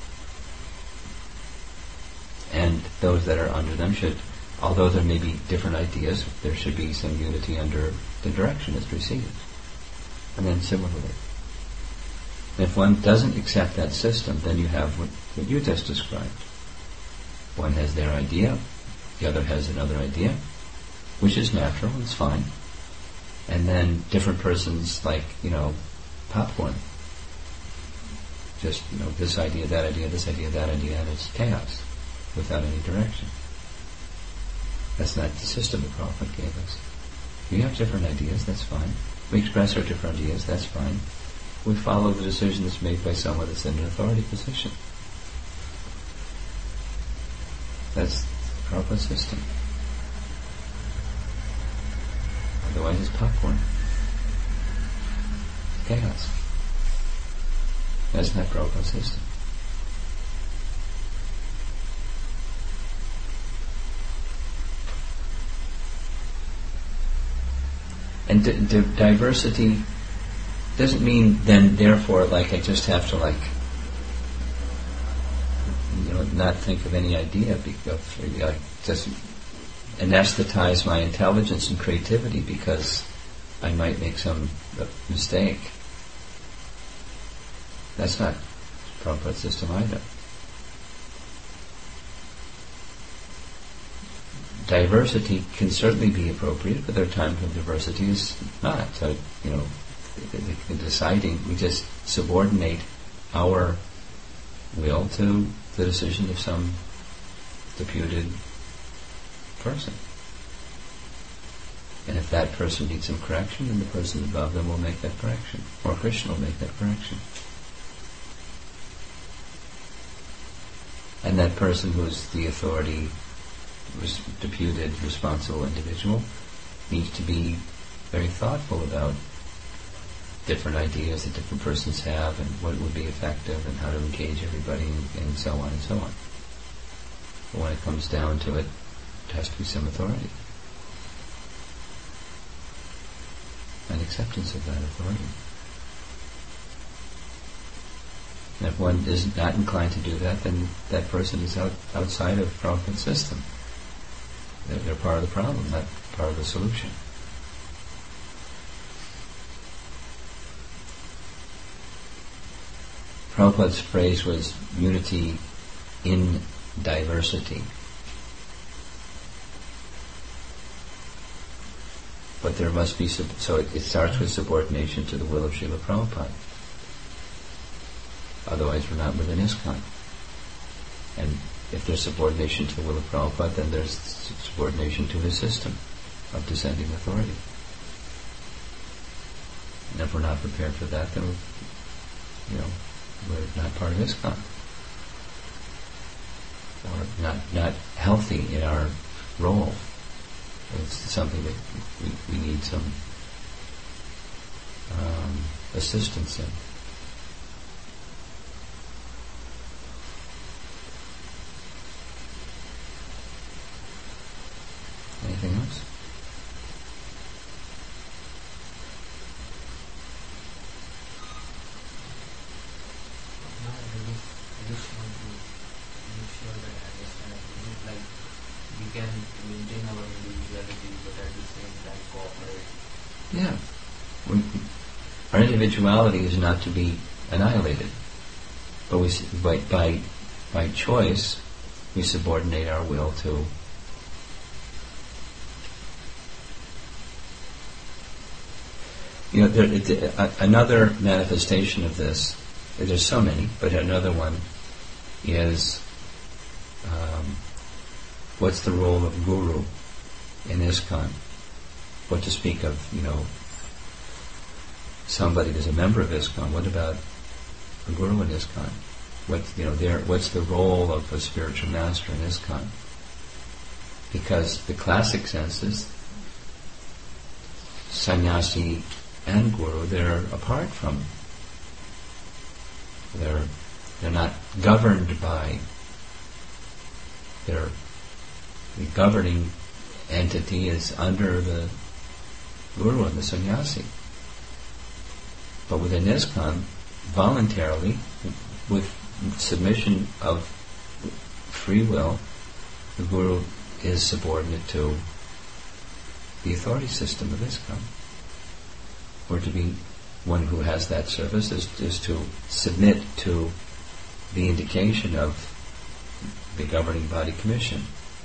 And those that are under them should, although there may be different ideas, there should be some unity under the direction that's received. And then similarly. If one doesn't accept that system, then you have what, what you just described. One has their idea, the other has another idea, which is natural, it's fine. And then different persons like, you know, popcorn. Just, you know, this idea, that idea, this idea, that idea, and it's chaos without any direction. That's not the system that Prabhupada gave us. We have different ideas, that's fine. We express our different ideas, that's fine. We follow the decision that's made by someone that's in an authority position. That's Prabhupada's system. Otherwise it's popcorn. Chaos. That's not Prabhupada's system. And d- d- diversity doesn't mean then, therefore, like I just have to, like, you know, not think of any idea because I just anesthetize my intelligence and creativity because I might make some uh, mistake. That's not Prabhupada's system either. Diversity can certainly be appropriate, but there are times when diversity is not. So, you know, in deciding, we just subordinate our will to the decision of some deputed person. And if that person needs some correction, then the person above them will make that correction. Or Krishna will make that correction. And that person who's the authority, res- deputed, responsible individual, needs to be very thoughtful about different ideas that different persons have and what would be effective and how to engage everybody and, and so on and so on. But when it comes down to it, it has to be some authority. acceptance of that authority. And if one is not inclined to do that, then that person is out, outside of Prabhupada's system. They're, they're part of the problem, not part of the solution. Prabhupada's phrase was unity in diversity. But there must be, sub- so it, it starts with subordination to the will of Srila Prabhupada. Otherwise we're not within ISKCON. And if there's subordination to the will of Prabhupada, then there's subordination to his system of descending authority. And if we're not prepared for that, then we're, you know, we're not part of ISKCON. Or not, not healthy in our role. It's something that we, we need some um, assistance in. Anything else? No, I just, I just want to make sure that I understand. Is it like we can maintain our individuality but at the same time cooperate? Yeah. We, our individuality is not to be annihilated, but we by by, by choice we subordinate our will to you know there, it, uh, another manifestation of this. There's so many, but another one is um, what's the role of guru in ISKCON? What to speak of, you know, somebody who's a member of ISKCON? What about a guru in ISKCON? What you know, there? What's the role of a spiritual master in ISKCON? Because the classic sense is sannyasi and guru, they're apart from. They're they're not governed by. Their the governing entity is under the guru and the sannyasi. But within ISKCON, voluntarily, with submission of free will, the guru is subordinate to the authority system of ISKCON. Or to be one who has that service is, is to submit to the indication of the governing body commission.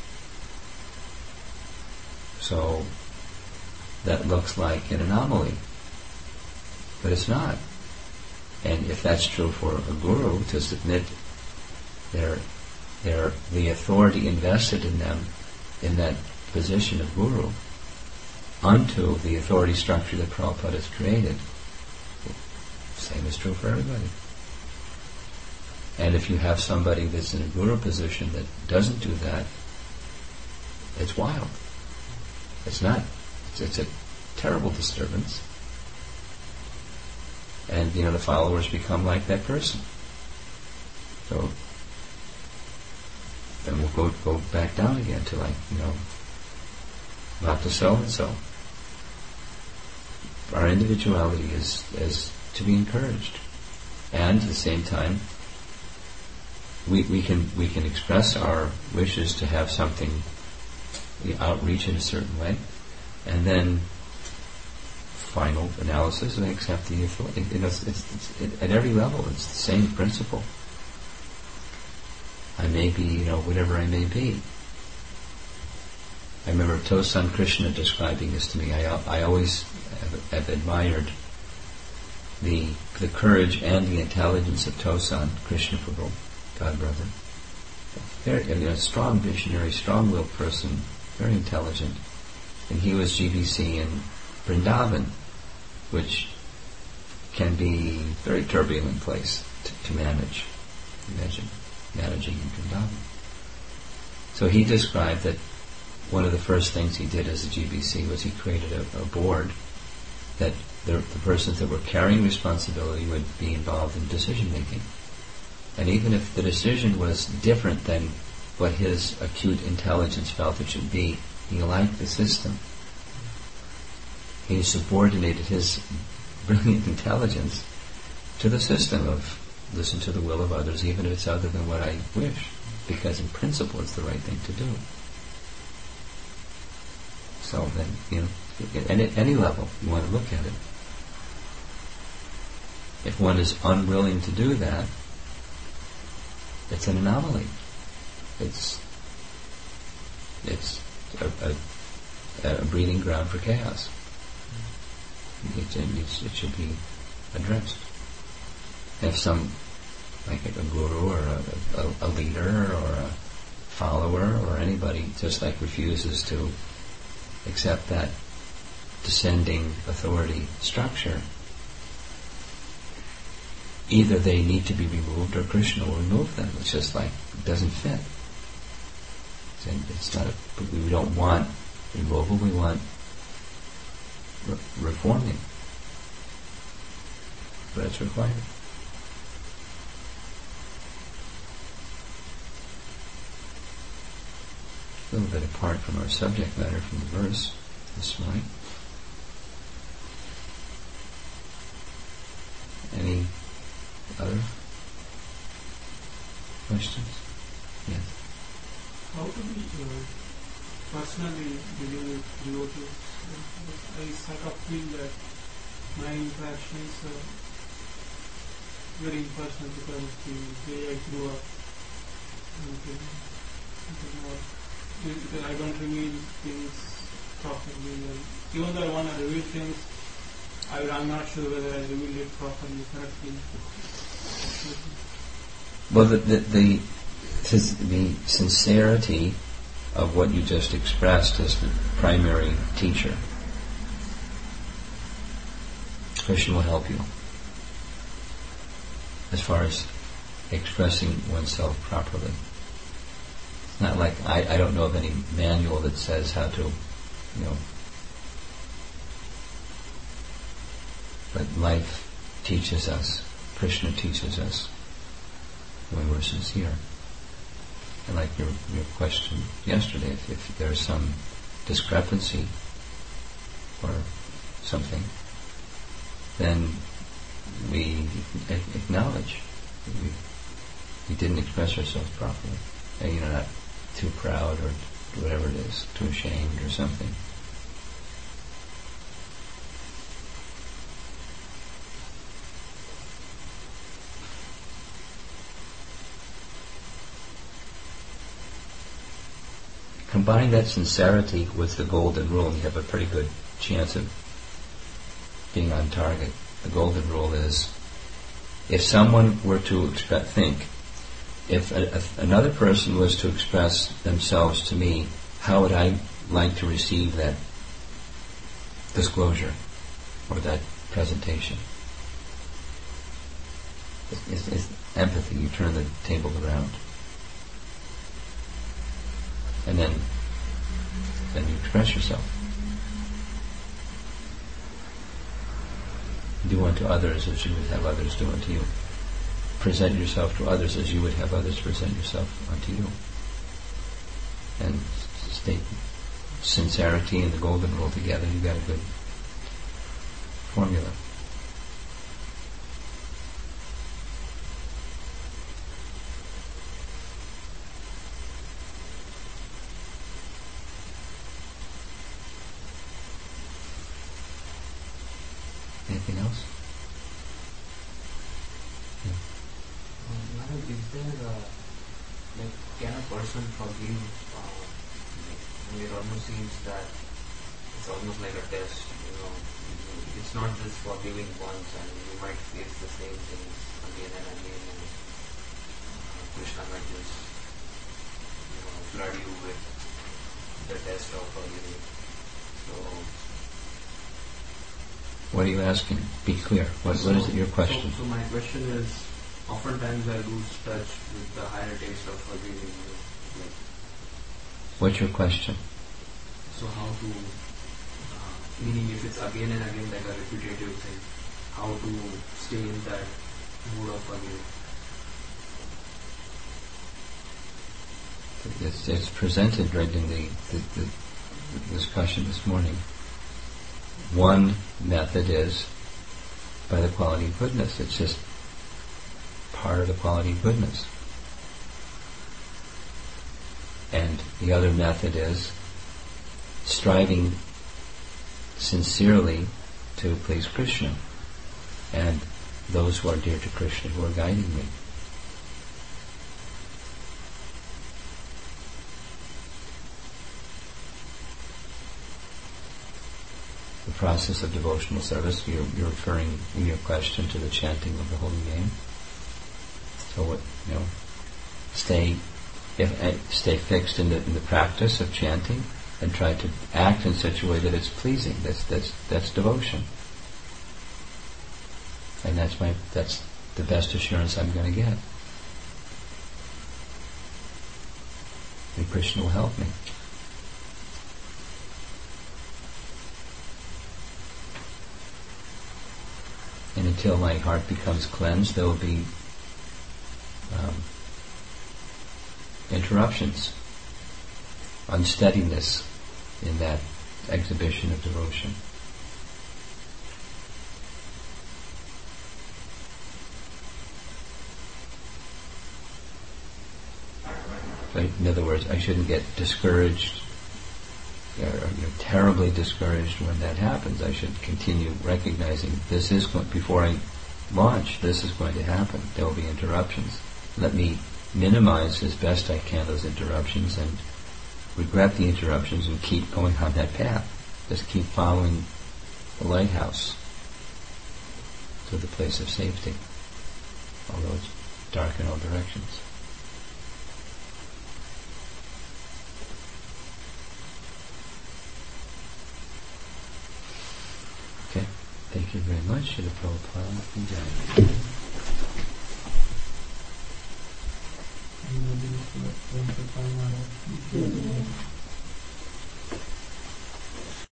So that looks like an anomaly, but it's not. And if that's true for a guru, to submit their their the authority invested in them in that position of guru unto the authority structure that Prabhupada has created, same is true for everybody. And if you have somebody that's in a guru position that doesn't do that, it's wild. It's not. It's, it's a terrible disturbance. And, you know, the followers become like that person. So, then we'll go go back down again to, like, you know, not to so-and-so. Our individuality is, is to be encouraged. And at the same time, we, we can we can express our wishes to have something, the outreach in a certain way, and then final analysis and accept the authority. You know, it's, it's, it's, it, at every level, it's the same principle. I may be, you know, whatever I may be. I remember Tosan Krishna describing this to me. I, I always have, have admired the the courage and the intelligence of Tosan Krishna Prabhu, God brother. Very, you know, strong visionary, strong-willed person, very intelligent. And he was G B C in Vrindavan, which can be a very turbulent place to, to manage. Imagine managing in Vrindavan. So he described that one of the first things he did as a G B C was he created a, a board that the, the persons that were carrying responsibility would be involved in decision making. And even if the decision was different than what his acute intelligence felt it should be, he liked the system. he subordinated his brilliant intelligence to the system of listen to the will of others, even if it's other than what I wish, because in principle it's the right thing to do. So then, you know, at any, any level you want to look at it. If one is unwilling to do that, it's an anomaly. It's it's a, a, a breeding ground for chaos. It, it, it should be addressed. If some, like a, a guru or a, a, a leader or a follower or anybody just like refuses to accept that descending authority structure, either they need to be removed or Krishna will remove them. It's just like, it doesn't fit. It's not a, we don't want removal, we want re- reforming. But it's required. A little bit apart from our subject matter from the verse this morning. Any other questions? Yes. How to be uh, personally dealing with devotees? I sort of feel that my interactions are very impersonal because of the way I grew up. And, uh, because I don't reveal things properly. And even though I want to reveal things, I, I'm not sure whether I reveal it properly, correctly. Well, the the, the the sincerity of what you just expressed is the primary teacher. Krishna will help you as far as expressing oneself properly. It's not like I, I don't know of any manual that says how to, you know, but life teaches us, Krishna teaches us when we're sincere. And like your your question yesterday, if, if there's some discrepancy or something, then we acknowledge we, we didn't express ourselves properly. And, you know, not too proud or whatever it is, too ashamed or something. Combine that sincerity with the golden rule, and you have a pretty good chance of being on target. The golden rule is, if someone were to expect, think, if a, a, another person was to express themselves to me, how would I like to receive that disclosure or that presentation? It's, it's, it's empathy. You turn the table around. And then, then you express yourself. Do unto others as you would have others do unto you. Present yourself to others as you would have others present yourself unto you. And state sincerity and the golden rule together, you've got a good formula. Anything else? Um, Madam, is there uh, like can a person forgive? Uh, like, it almost seems that it's almost like a test. You know, it's not just forgiving once, and you might face the same things again and again, and uh, Krishna might just you know flood you with the test of forgiving. So. What are you asking? Be clear. What, so, what is it, your question? So, so my question is, oftentimes I lose touch with the higher taste of forgiving. Like, What's your question? so how to, uh, meaning if it's again and again like a repetitive thing, how to stay in that mood of forgiving? It's, it's presented right in the, the, the discussion this morning. one method is by the quality of goodness. It's just part of the quality of goodness. And the other method is striving sincerely to please Krishna and those who are dear to Krishna who are guiding me. The process of devotional service, you're, you're referring in your question to the chanting of the holy name. So what, you know, stay if, uh, stay fixed in the in the practice of chanting and try to act in such a way that it's pleasing. That's that's that's devotion, and that's my that's the best assurance I'm going to get. And Krishna will help me. And until my heart becomes cleansed, there will be um, interruptions, unsteadiness in that exhibition of devotion. So in other words, I shouldn't get discouraged or, or you know, terribly discouraged when that happens. I should continue recognizing this is going, before I launch, this is going to happen. There will be interruptions. Let me minimize as best I can those interruptions and regret the interruptions and keep going on that path. Just keep following the lighthouse to the place of safety, although it's dark in all directions. Okay, thank you very much. Shri Prabhupada and Jai. Thank you.